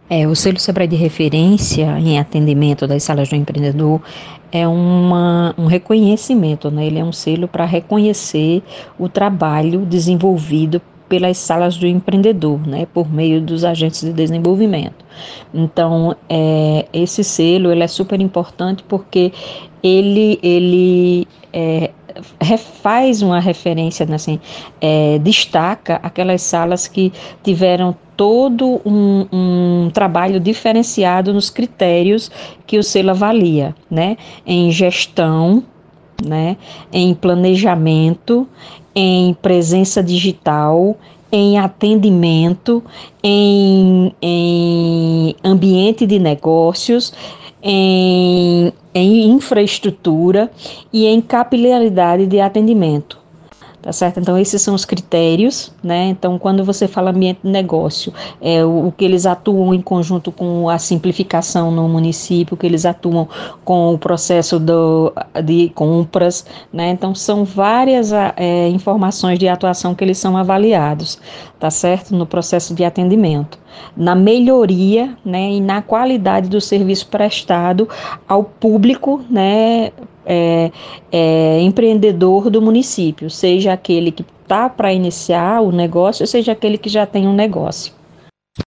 O selo Sebrae de referência em atendimento das salas do empreendedor é um reconhecimento, né? Ele é um selo para reconhecer o trabalho desenvolvido pelas salas do empreendedor, né? Por meio dos agentes de desenvolvimento. Então, esse selo ele é super importante porque ele faz uma referência, né, assim, destaca aquelas salas que tiveram todo um trabalho diferenciado nos critérios que o selo avalia, né? Em gestão, né? Em planejamento, em presença digital, em atendimento, em ambiente de negócios, em infraestrutura e em capilaridade de atendimento. Tá certo? Então, esses são os critérios, né? Então, quando você fala ambiente de negócio, o que eles atuam em conjunto com a simplificação no município, que eles atuam com o processo de compras, né? Então, são várias informações de atuação que eles são avaliados, tá certo? No processo de atendimento, na melhoria, né? E na qualidade do serviço prestado ao público, né? Empreendedor do município, seja aquele que está para iniciar o negócio, seja aquele que já tem um negócio.